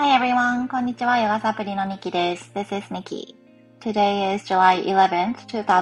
Hi everyone! こんにちは。ヨガサプリのニキです。This is Nikki. Today is July 11th,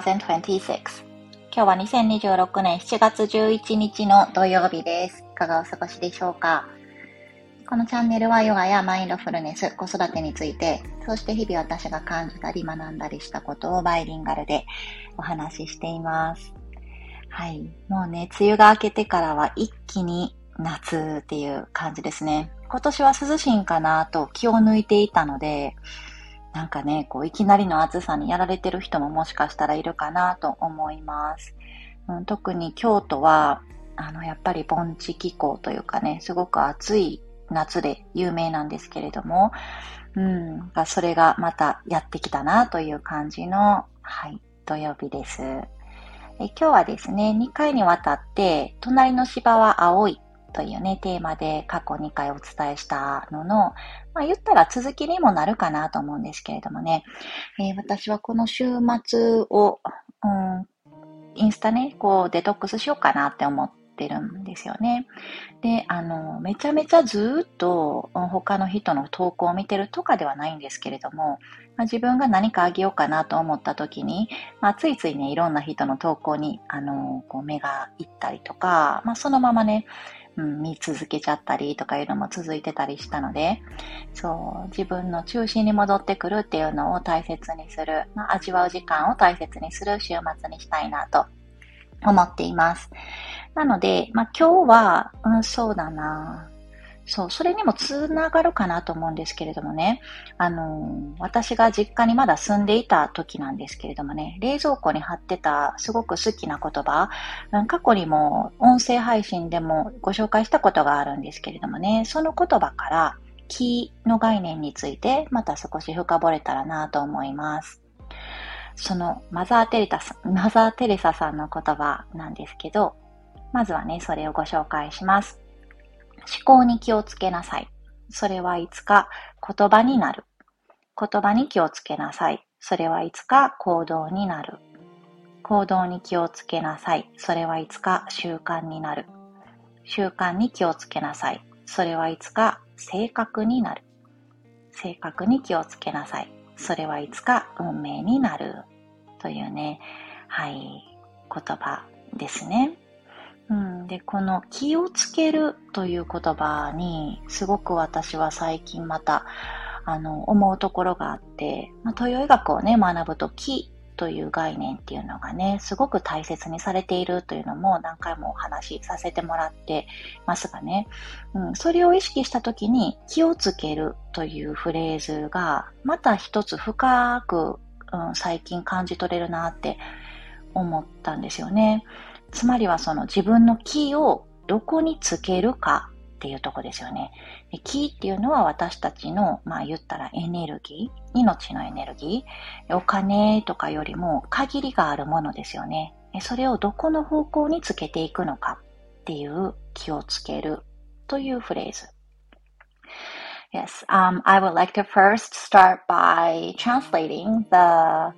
2026. 今日は2026年7月11日の土曜日です。いかがお過ごしでしょうか？このチャンネルはヨガやマインドフルネス、子育てについて、そして日々私が感じたり学んだりしたことをバイリンガルでお話ししています。はい。もうね、梅雨が明けてからは一気に夏っていう感じですね。今年は涼しいんかなと気を抜いていたので、なんかね、いきなりの暑さにやられてる人ももしかしたらいるかなと思います。特に京都は、やっぱり盆地気候というかね、すごく暑い夏で有名なんですけれども、それがまたやってきたなという感じの、はい、土曜日です。今日はですね、2回にわたって、隣の芝は青いというね、テーマで過去2回お伝えしたのの、言ったら続きにもなるかなと思うんですけれどもね、私はこの週末を、インスタね、デトックスしようかなって思ってるんですよね。で、めちゃめちゃずっと他の人の投稿を見てるとかではないんですけれども、自分が何かあげようかなと思った時に、ついついね、いろんな人の投稿に、目がいったりとか、そのままね、見続けちゃったりとかいうのも続いてたりしたので、そう、自分の中心に戻ってくるっていうのを大切にする、味わう時間を大切にする週末にしたいなと思っています。なので、今日は、そうだな。そう、それにもつながるかなと思うんですけれどもね。私が実家にまだ住んでいた時なんですけれどもね、冷蔵庫に貼ってたすごく好きな言葉、過去にも音声配信でもご紹介したことがあるんですけれどもね、その言葉から気の概念についてまた少し深掘れたらなと思います。そのマザー・テレサさんの言葉なんですけど、まずはね、それをご紹介します。思考に気をつけなさい。それはいつか言葉になる。言葉に気をつけなさい。それはいつか行動になる。行動に気をつけなさい。それはいつか習慣になる。習慣に気をつけなさい。それはいつか性格になる。性格に気をつけなさい。それはいつか運命になる。というね、はい、言葉ですね。で、この気をつけるという言葉にすごく私は最近また思うところがあって、東洋医学をね学ぶと気という概念っていうのがねすごく大切にされているというのも何回もお話しさせてもらってますがね、それを意識した時に気をつけるというフレーズがまた一つ深く、最近感じ取れるなって思ったんですよね。つまりはその自分の気をどこにつけるかっていうとこですよね。で、気っていうのは私たちの、言ったらエネルギー、命のエネルギー、お金とかよりも限りがあるものですよね。それをどこの方向につけていくのかっていう気をつけるというフレーズ。Yes, I would like to first start by translating the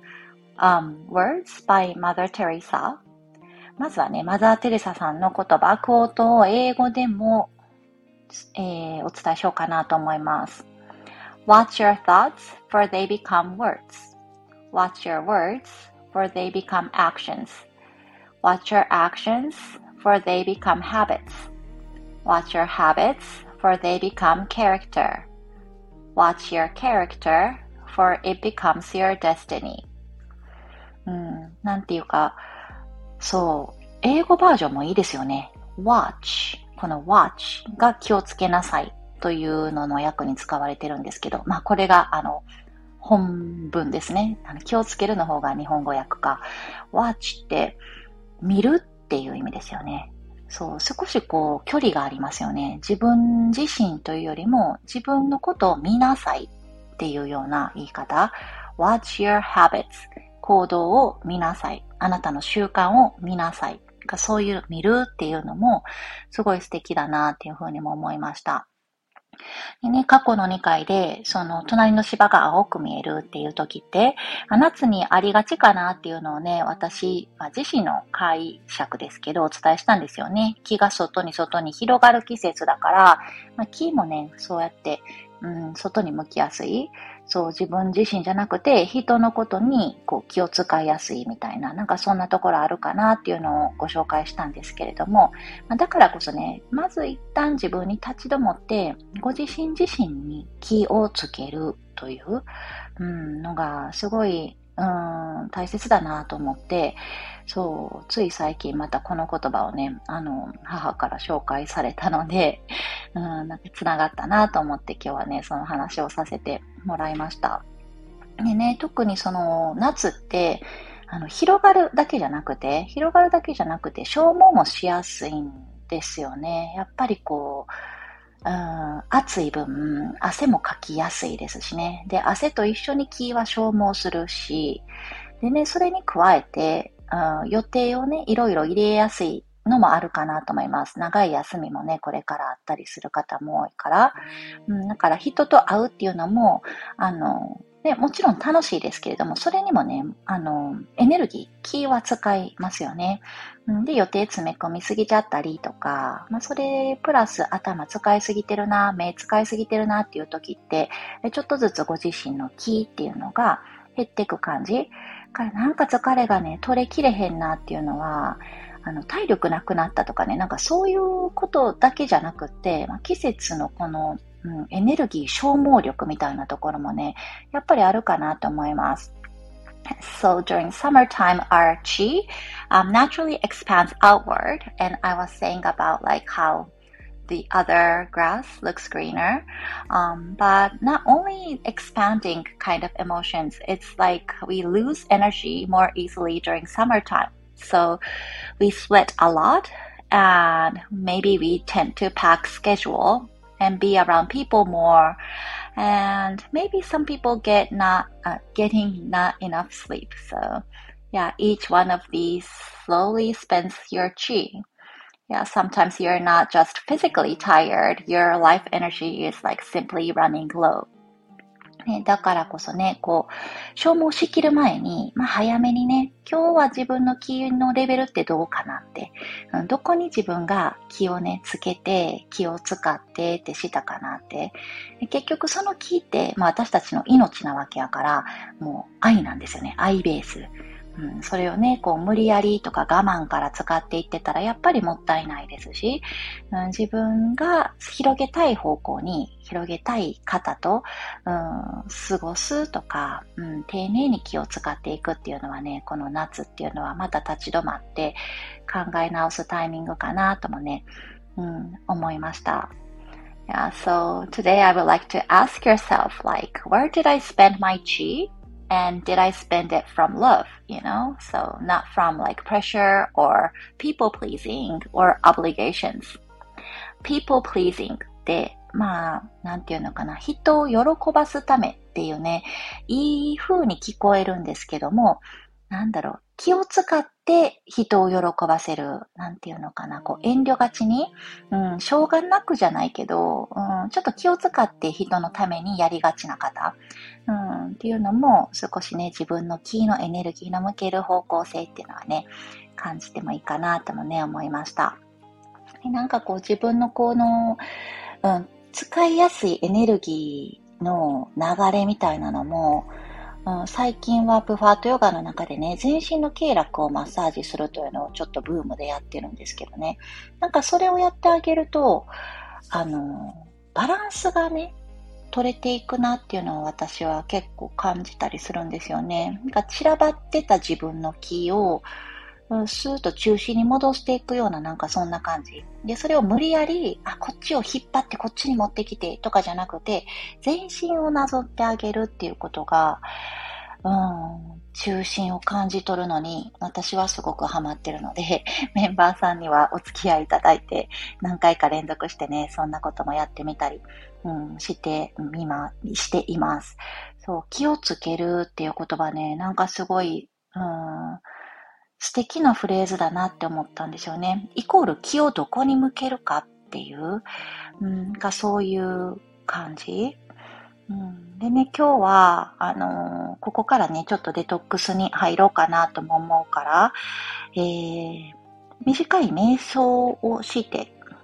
words by Mother Teresa.まずはね、マザー・テレサさんの言葉、クオートを英語でも、お伝えしようかなと思います。Watch your thoughts, for they become words. Watch your words, for they become actions. Watch your actions, for they become habits. Watch your habits, for they become character. Watch your character, for it becomes your destiny. なんていうか、そう、英語バージョンもいいですよね。watch。この watch が気をつけなさいというのの訳に使われてるんですけど、これが本文ですね。気をつけるの方が日本語訳か。watch って見るっていう意味ですよね。そう、少し距離がありますよね。自分自身というよりも自分のことを見なさいっていうような言い方。watch your habits。行動を見なさい。あなたの習慣を見なさい。そういう見るっていうのもすごい素敵だなっていうふうにも思いました。でね、過去の2回で、その隣の芝が青く見えるっていう時って、夏にありがちかなっていうのをね、私、自身の解釈ですけど、お伝えしたんですよね。木が外に広がる季節だから、木もね、そうやって外に向きやすい。そう、自分自身じゃなくて、人のことにこう気を使いやすいみたいな、なんかそんなところあるかなっていうのをご紹介したんですけれども、だからこそね、まず一旦自分に立ち止まって、ご自身自身に気をつけるという、のがすごい、大切だなと思って、そう、つい最近またこの言葉をね、母から紹介されたので、なんか繋がったなと思って今日はね、その話をさせてもらいました。でね、特にその夏って、広がるだけじゃなくて、消耗もしやすいんですよね。やっぱりこう、暑い分、汗もかきやすいですしね。で、汗と一緒に気は消耗するし、でね、それに加えて、予定をね、いろいろ入れやすいのもあるかなと思います。長い休みもね、これからあったりする方も多いから、だから人と会うっていうのも、ね、もちろん楽しいですけれども、それにもね、エネルギー、気は使いますよね。で、予定詰め込みすぎちゃったりとか、それプラス頭使いすぎてるな、目使いすぎてるなっていう時って、ちょっとずつご自身の気っていうのが減っていく感じ。からなんか疲れがね、取れきれへんなっていうのは、体力なくなったとかね、なんかそういうことだけじゃなくて、季節のこの、エネルギー消耗力みたいなところもね、やっぱりあるかなと思います。So during summertime, our chi naturally expands outward, and I was saying about like how the other grass looks greener. But not only expanding kind of emotions, it's like we lose energy more easily during summertime. So we sweat a lot and maybe we tend to pack schedule and be around people more. And maybe some people getting not enough sleep. So yeah, each one of these slowly spends your chi. Yeah, sometimes you're not just physically tired, your life energy is like simply running low. ね、だからこそね、こう、消耗しきる前に、早めにね、今日は自分の気のレベルってどうかなって、どこに自分が気をね、つけて、気を使ってってしたかなって。結局その気って、私たちの命なわけやから、もう愛なんですよね、愛ベース。それをね、こう無理やりとか我慢から使っていってたらやっぱりもったいないですし、自分が広げたい方向に広げたい方と、過ごすとか、丁寧に気を使っていくっていうのはね、この夏っていうのはまた立ち止まって考え直すタイミングかなともね、思いました。Yeah, so today I would like to ask yourself, like, where did I spend my chi?And did I spend it from love, So not from like pressure or people pleasing or obligations. People pleasing って、なんていうのかな、人を喜ばすためっていうね、いい風に聞こえるんですけども、気を使って人を喜ばせる、なんていうのかな、こう遠慮がちに、しょうがなくじゃないけど、ちょっと気を使って人のためにやりがちな方、っていうのも少しね、自分の気のエネルギーの向ける方向性っていうのはね、感じてもいいかなともね、思いました。なんかこう自分のこの、使いやすいエネルギーの流れみたいなのも、最近はプファートヨガの中でね、全身の経絡をマッサージするというのをちょっとブームでやってるんですけどね。なんかそれをやってあげると、バランスがね、取れていくなっていうのを私は結構感じたりするんですよね。なんか散らばってた自分の気を、スーッと中心に戻していくようななんかそんな感じ。で、それを無理やり、こっちを引っ張ってこっちに持ってきてとかじゃなくて、全身をなぞってあげるっていうことが、中心を感じ取るのに私はすごくハマってるので、メンバーさんにはお付き合いいただいて、何回か連続してね、そんなこともやってみたり、しています。そう、気をつけるっていう言葉ね、なんかすごい、素敵なフレーズだなって思ったんですよね。イコール気をどこに向けるかっていう、そういう感じ。でね、今日は、ここからね、ちょっとデトックスに入ろうかなとも思うから、短い瞑想をして、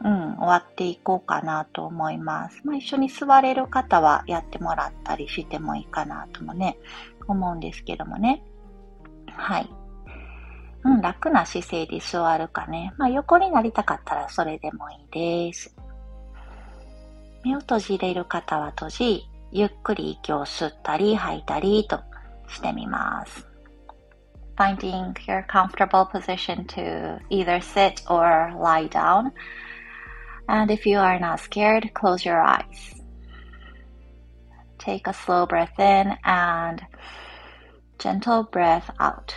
終わっていこうかなと思います。一緒に座れる方はやってもらったりしてもいいかなともね、思うんですけどもね。はい。楽な姿勢で座るかね。横になりたかったらそれでもいいです。目を閉じれる方は閉じ、ゆっくり息を吸ったり吐いたりとしてみます。Finding your comfortable position to either sit or lie down. And if you are not scared, close your eyes. Take a slow breath in and gentle breath out.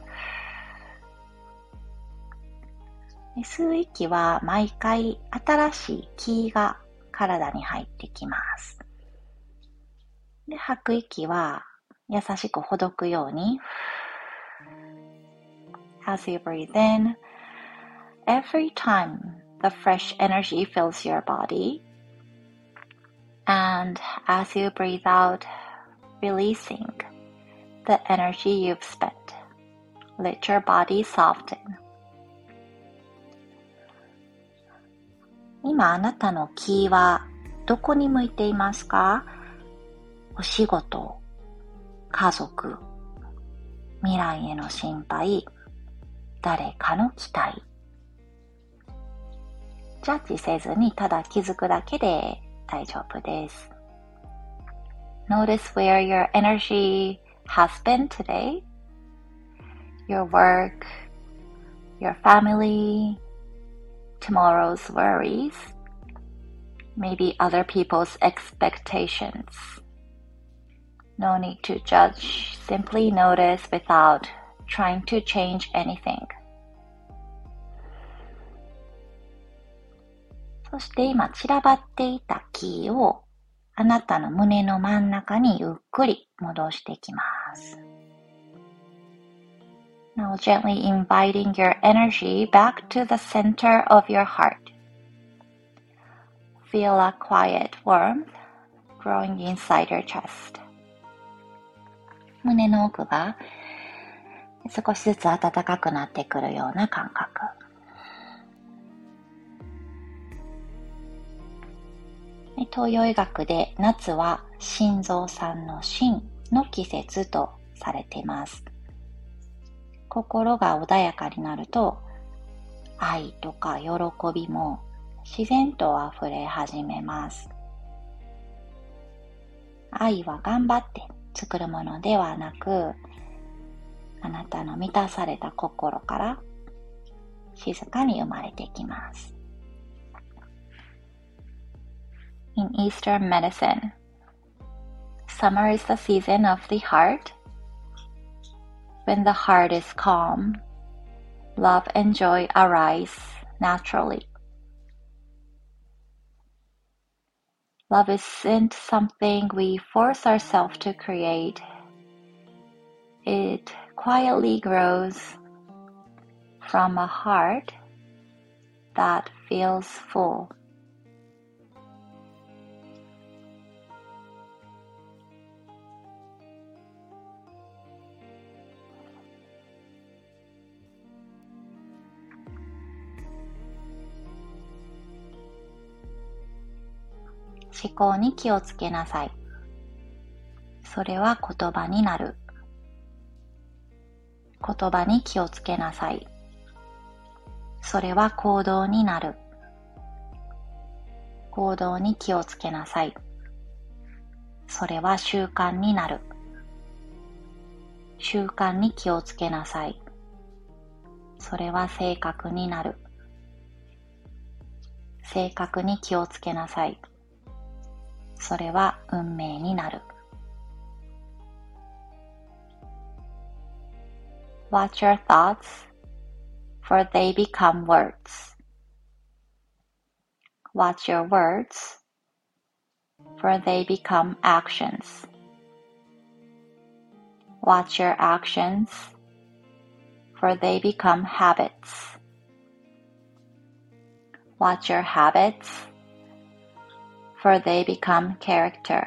吸う息は毎回新しい気が体に入ってきます。で、吐く息は優しくほどくように。As you breathe in, every time the fresh energy fills your body, and as you breathe out, releasing the energy you've spent, let your body soften. 今あなたの気はどこに向いていますか？お仕事、家族、未来への心配、誰かの期待。ジャッジせずにただ気づくだけで大丈夫です。Notice where your energy has been today. Your work, your family, tomorrow's worries, maybe other people's expectations. No need to judge, simply notice without trying to change anything. そして今散らばっていた気をあなたの胸の真ん中にゆっくり戻していきます。Now gently inviting your energy back to the center of your heart. Feel a quiet warmth growing inside your chest. 胸の奥が少しずつ暖かくなってくるような感覚。東洋医学で夏は心臓さんの心の季節とされています。心が穏やかになると愛とか喜びも自然と溢れ始めます。愛は頑張って作るものではなく、あなたの満たされた心から静かに生まれてきます。In Eastern medicine, summer is the season of the heart. When the heart is calm, love and joy arise naturally. Love isn't something we force ourselves to create. It quietly grows from a heart that feels full. 思考に気をつけなさい。それは言葉になる。言葉に気をつけなさい。それは行動になる。行動に気をつけなさい。それは習慣になる。習慣に気をつけなさい。それは性格になる。性格に気をつけなさい。それは運命になる。Watch your thoughts, for they become words. Watch your words, for they become actions. Watch your actions, for they become habits. Watch your habits, for they become character.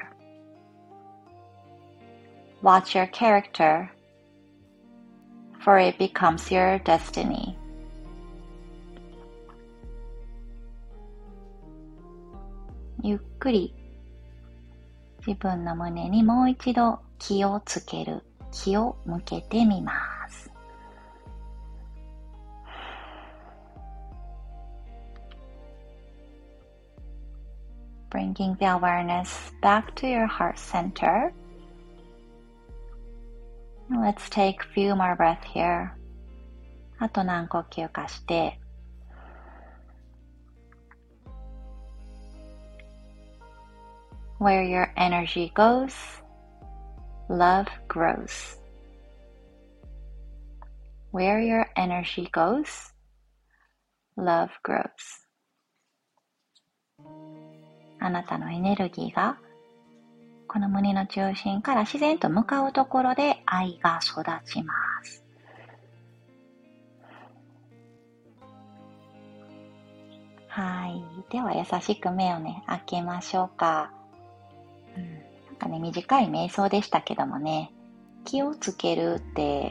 Watch your character, for it becomes your destiny. ゆっくり自分の胸にもう一度気をつける、気を向けてみます。Bringing the awareness back to your heart center. Let's take a few more breaths here. あと何呼吸かして、Where your energy goes, love grows. Where your energy goes, love grows. あなたのエネルギーがこの胸の中心から自然と向かうところで愛が育ちます。はい。では優しく目をね、開けましょうか。なんかね、短い瞑想でしたけどもね、気をつけるって、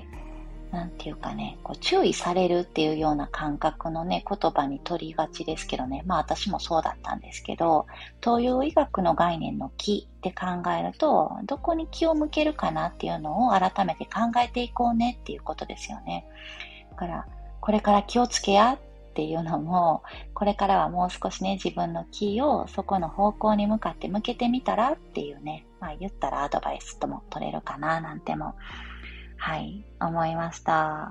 なんていうかね、こう注意されるっていうような感覚のね、言葉に取りがちですけどね、まあ私もそうだったんですけど、東洋医学の概念の気って考えると、どこに気を向けるかなっていうのを改めて考えていこうねっていうことですよね。だから、これから気をつけやっていうのも、これからはもう少しね、自分の気をそこの方向に向かって向けてみたらっていうね、まあ言ったらアドバイスとも取れるかななんても、はい、思いました。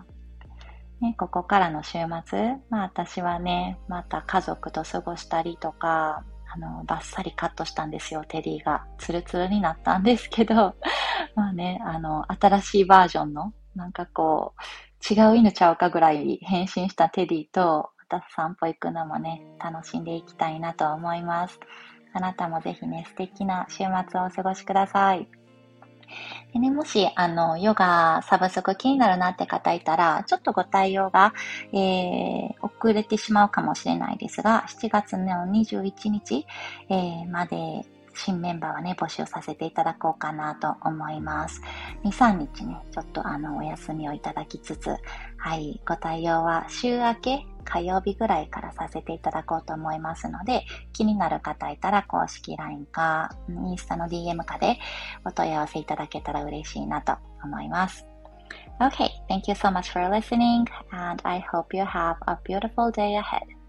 ね、ここからの週末、まあ私はね、また家族と過ごしたりとか、バッサリカットしたんですよ、テディが。ツルツルになったんですけど、まあね、新しいバージョンの、なんかこう、違う犬ちゃうかぐらい変身したテディと、また散歩行くのもね、楽しんでいきたいなと思います。あなたもぜひね、素敵な週末をお過ごしください。でね、もし、ヨガサブスク気になるなって方いたら、ちょっとご対応が、遅れてしまうかもしれないですが、7月の21日、まで、新メンバーはね、募集させていただこうかなと思います。2、3日ね、ちょっとお休みをいただきつつ、はい、ご対応は週明け、火曜日ぐらいからさせていただこうと思いますので、気になる方いたら公式 LINE か、インスタの DM かでお問い合わせいただけたら嬉しいなと思います。Okay, thank you so much for listening, and I hope you have a beautiful day ahead.